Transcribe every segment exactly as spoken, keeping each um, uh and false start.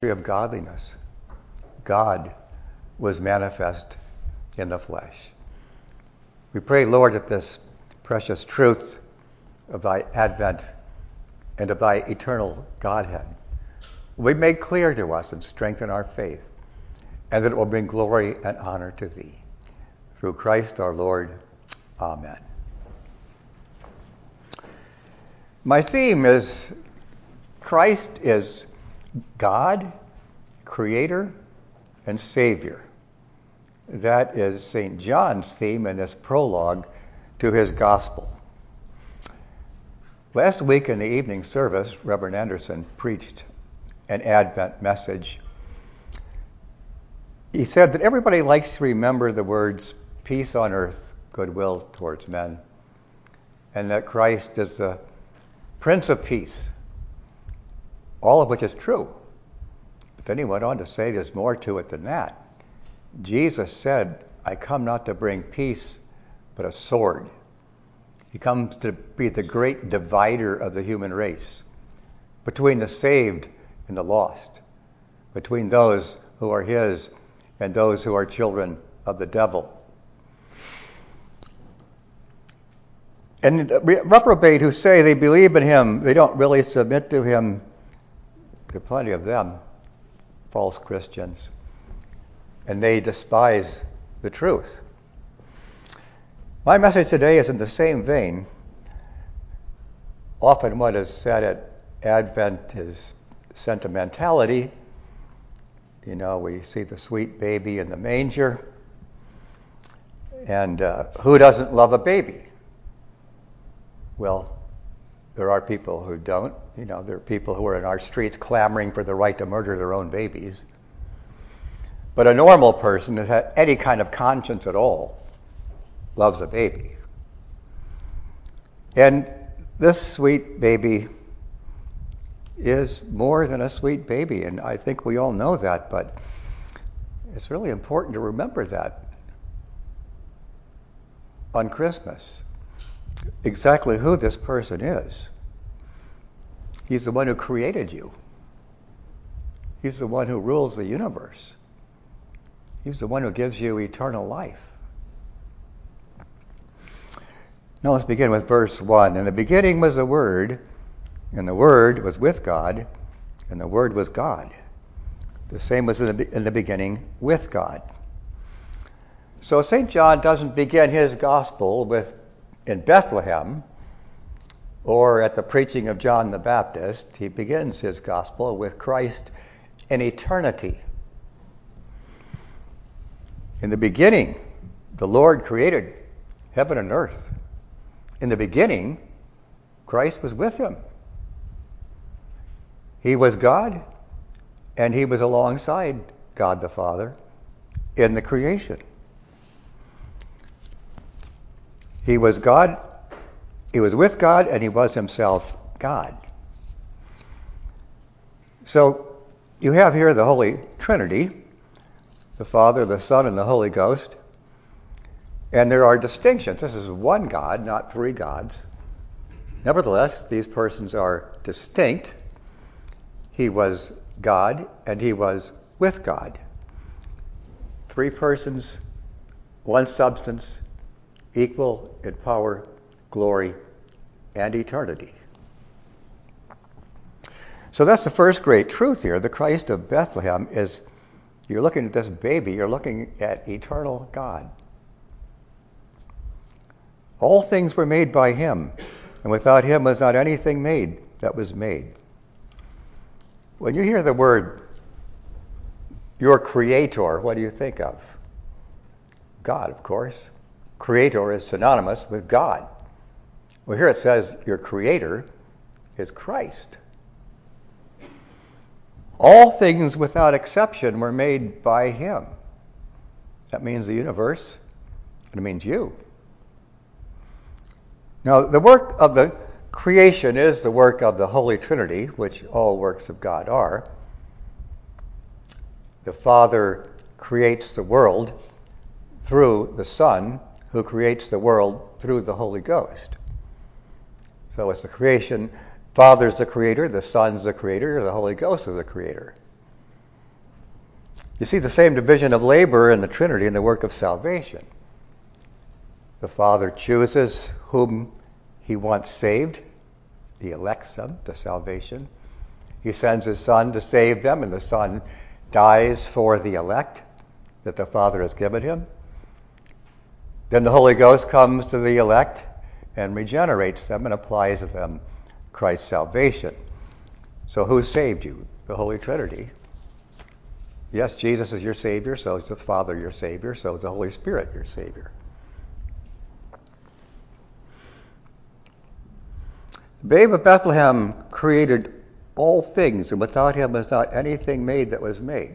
of godliness. God was manifest in the flesh. We pray, Lord, that this precious truth of thy advent and of thy eternal Godhead will be made clear to us and strengthen our faith, and that it will bring glory and honor to thee. Through Christ our Lord. Amen. My theme is Christ is God, Creator, and Savior. That is Saint John's theme in this prologue to his Gospel. Last week in the evening service, Reverend Anderson preached an Advent message. He said that everybody likes to remember the words, peace on earth, goodwill towards men, and that Christ is the Prince of Peace, all of which is true. But then he went on to say there's more to it than that. Jesus said, I come not to bring peace, but a sword. He comes to be the great divider of the human race, between the saved and the lost, between those who are his and those who are children of the devil. And reprobate who say they believe in him, they don't really submit to him. There are plenty of them, false Christians, and they despise the truth. My message today is in the same vein. Often what is said at Advent is sentimentality. You know, we see the sweet baby in the manger, and uh, who doesn't love a baby? Well, there are people who don't. You know, there are people who are in our streets clamoring for the right to murder their own babies. But a normal person who has any kind of conscience at all loves a baby. And this sweet baby is more than a sweet baby, and I think we all know that, but it's really important to remember that on Christmas. Exactly who this person is. He's the one who created you. He's the one who rules the universe. He's the one who gives you eternal life. Now let's begin with verse one. In the beginning was the Word, and the Word was with God, and the Word was God. The same was in the, in the beginning with God. So Saint John doesn't begin his gospel with in Bethlehem or at the preaching of John the Baptist. He begins his gospel with Christ in eternity. In the beginning, the Lord created heaven and earth. In the beginning, Christ was with him. He was God, and he was alongside God the Father in the creation. He was God, he was with God, and he was himself God. So you have here the Holy Trinity, the Father, the Son, and the Holy Ghost. And there are distinctions. This is one God, not three gods. Nevertheless, these persons are distinct. He was God, and he was with God. Three persons, one substance, equal in power, glory, and eternity. So that's the first great truth here. The Christ of Bethlehem is, you're looking at this baby, you're looking at eternal God. All things were made by him, and without him was not anything made that was made. When you hear the word, your creator, what do you think of? God, of course. Creator is synonymous with God. Well, here it says your creator is Christ. All things without exception were made by him. That means the universe, and it means you. Now, the work of the creation is the work of the Holy Trinity, which all works of God are. The Father creates the world through the Son, who creates the world through the Holy Ghost. So it's the creation. Father's the creator, the Son's the creator, the Holy Ghost is the creator. You see the same division of labor in the Trinity in the work of salvation. The Father chooses whom he wants saved. He elects them to salvation. He sends his Son to save them, and the Son dies for the elect that the Father has given him. Then the Holy Ghost comes to the elect and regenerates them and applies to them Christ's salvation. So who saved you? The Holy Trinity. Yes, Jesus is your Savior, so is the Father your Savior, so is the Holy Spirit your Savior. The babe of Bethlehem created all things, and without him was not anything made that was made.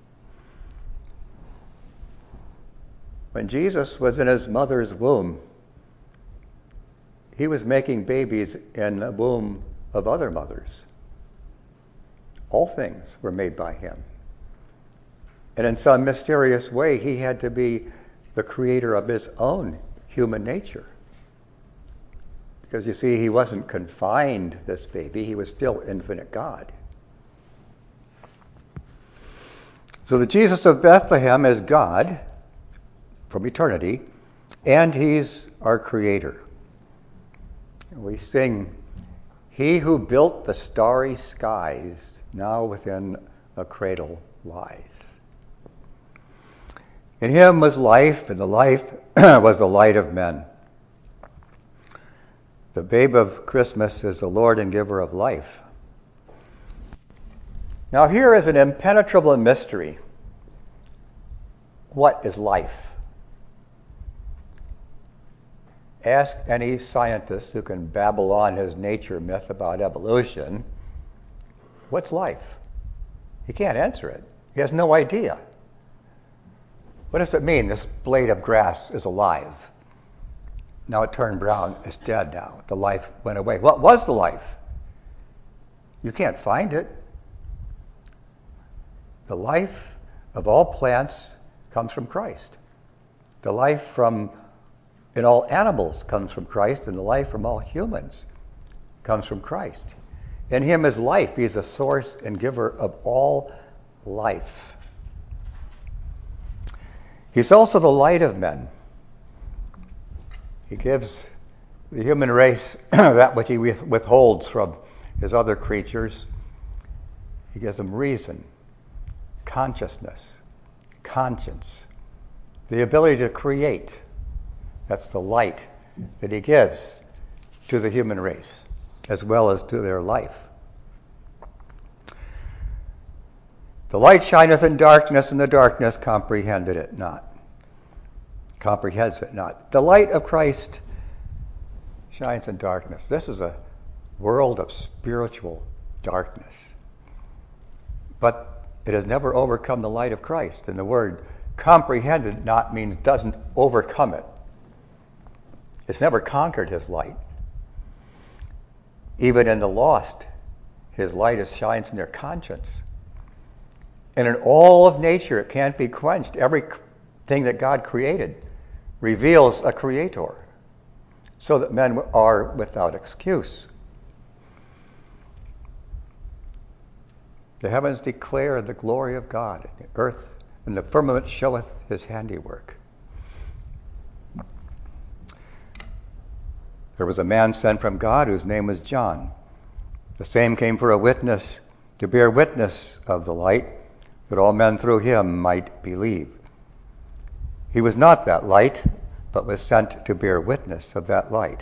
When Jesus was in his mother's womb, he was making babies in the womb of other mothers. All things were made by him. And in some mysterious way, he had to be the creator of his own human nature. Because you see, he wasn't confined, this baby. He was still infinite God. So the Jesus of Bethlehem is God from eternity, and he's our creator. We sing, "He who built the starry skies now within a cradle lies." In him was life, and the life was the light of men. The babe of Christmas is the Lord and giver of life. Now here is an impenetrable mystery. What is life? Ask any scientist who can babble on his nature myth about evolution, what's life? He can't answer it. He has no idea. What does it mean this blade of grass is alive? Now it turned brown. It's dead now. The life went away. What was the life? You can't find it. The life of all plants comes from Christ. The life from in all animals comes from Christ, and the life from all humans comes from Christ. In him is life. He is the source and giver of all life. He's also the light of men. He gives the human race that which he withholds from his other creatures. He gives them reason, consciousness, conscience, the ability to create. That's the light that he gives to the human race, as well as to their life. The light shineth in darkness, and the darkness comprehended it not. Comprehends it not. The light of Christ shines in darkness. This is a world of spiritual darkness. But it has never overcome the light of Christ. And the word comprehended not means doesn't overcome it. It's never conquered his light. Even in the lost, his light is, shines in their conscience. And in all of nature, it can't be quenched. Everything that God created reveals a creator, so that men are without excuse. The heavens declare the glory of God, and the earth and the firmament showeth his handiwork. There was a man sent from God whose name was John. The same came for a witness, to bear witness of the light, that all men through him might believe. He was not that light, but was sent to bear witness of that light.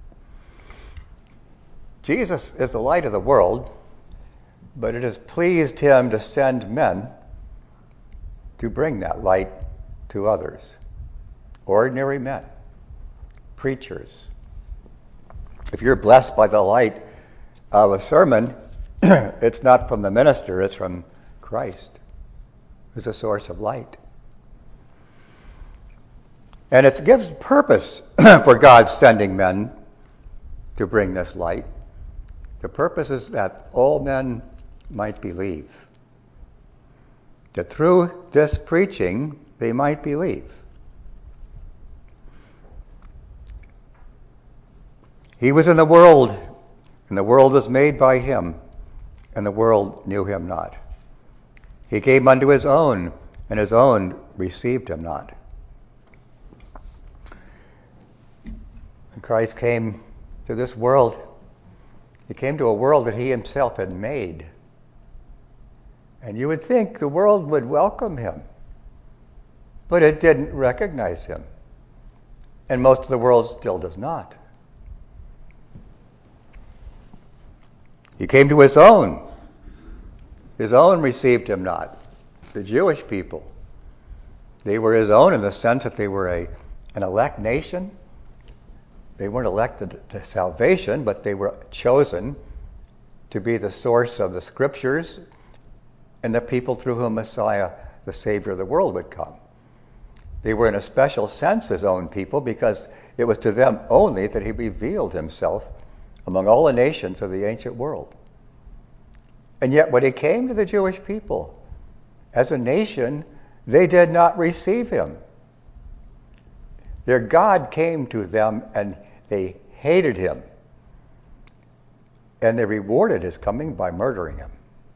Jesus is the light of the world, but it has pleased him to send men to bring that light to others. Ordinary men, preachers. If you're blessed by the light of a sermon, it's not from the minister, it's from Christ, who's a source of light. And it gives purpose for God sending men to bring this light. The purpose is that all men might believe. That through this preaching, they might believe. He was in the world, and the world was made by him, and the world knew him not. He came unto his own, and his own received him not. When Christ came to this world, he came to a world that he himself had made. And you would think the world would welcome him, but it didn't recognize him. And most of the world still does not. He came to his own. His own received him not. The Jewish people. They were his own in the sense that they were a, an elect nation. They weren't elected to salvation, but they were chosen to be the source of the scriptures and the people through whom Messiah, the Savior of the world, would come. They were in a special sense his own people because it was to them only that he revealed himself among all the nations of the ancient world. And yet when he came to the Jewish people, as a nation, they did not receive him. Their God came to them and they hated him. And they rewarded his coming by murdering him.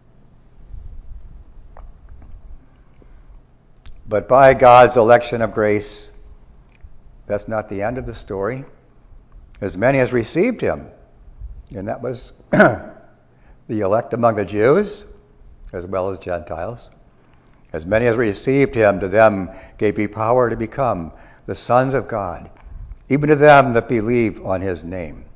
But by God's election of grace, that's not the end of the story. As many as received him, and that was the elect among the Jews, as well as Gentiles. As many as received him, to them gave he power to become the sons of God, even to them that believe on his name.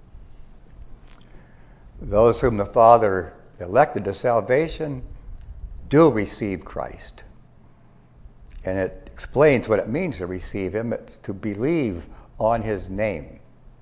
Those whom the Father elected to salvation do receive Christ. And it explains what it means to receive him. It's to believe on his name.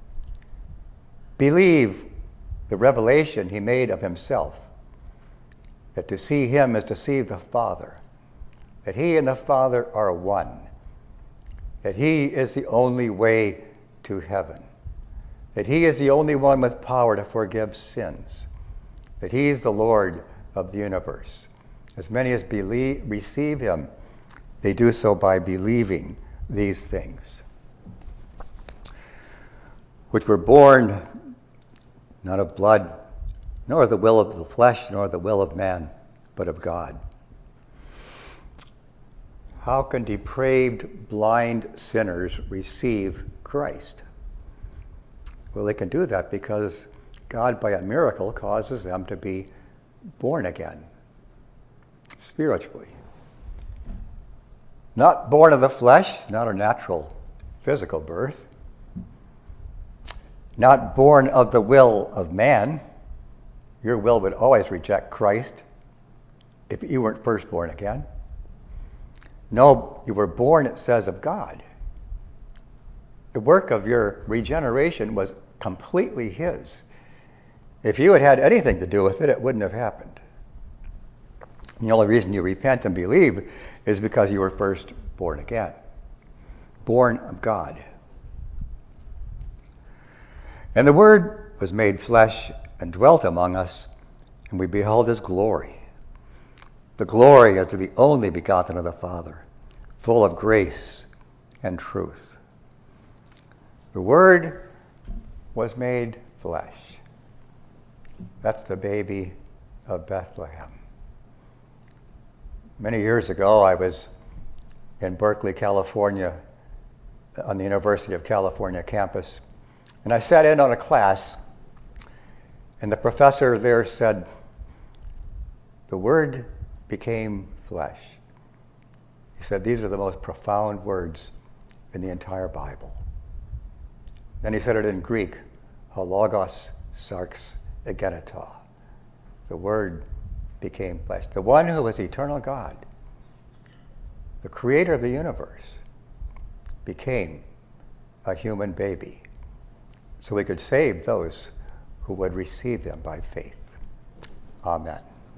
Believe the revelation he made of himself. That to see him is to see the Father. That he and the Father are one. That he is the only way to heaven. That he is the only one with power to forgive sins. That he is the Lord of the universe. As many as believe, receive him, they do so by believing these things, which were born not of blood, nor of the will of the flesh, nor the will of man, but of God. How can depraved, blind sinners receive Christ? Well, they can do that because God, by a miracle, causes them to be born again, spiritually. Not born of the flesh, not a natural physical birth. Not born of the will of man. Your will would always reject Christ if you weren't first born again. No, you were born, it says, of God. The work of your regeneration was completely his. If you had had anything to do with it, it wouldn't have happened. And the only reason you repent and believe is because you were first born again. Born of God. And the Word was made flesh and dwelt among us, and we beheld his glory. The glory as of the only begotten of the Father, full of grace and truth. The Word was made flesh. That's the baby of Bethlehem. Many years ago, I was in Berkeley, California, on the University of California campus, and I sat in on a class, and the professor there said, "The Word became flesh." He said, "These are the most profound words in the entire Bible." Then he said it in Greek, "Ho logos sarx egeneto." The Word became flesh. The one who was eternal God, the creator of the universe, became a human baby so he could save those who would receive him by faith. Amen.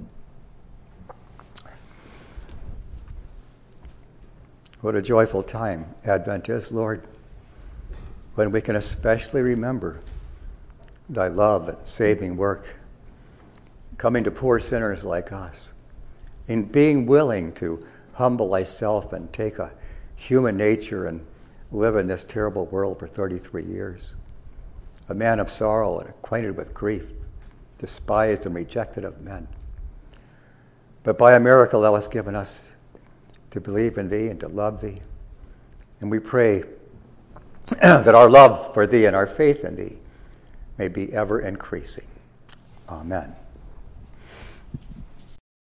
What a joyful time Advent is, Lord, when we can especially remember thy love and saving work, coming to poor sinners like us, in being willing to humble thyself and take a human nature and live in this terrible world for thirty-three years. A man of sorrow and acquainted with grief, despised and rejected of men. But by a miracle thou hast given us to believe in thee and to love thee. And we pray that our love for thee and our faith in thee may be ever increasing. Amen.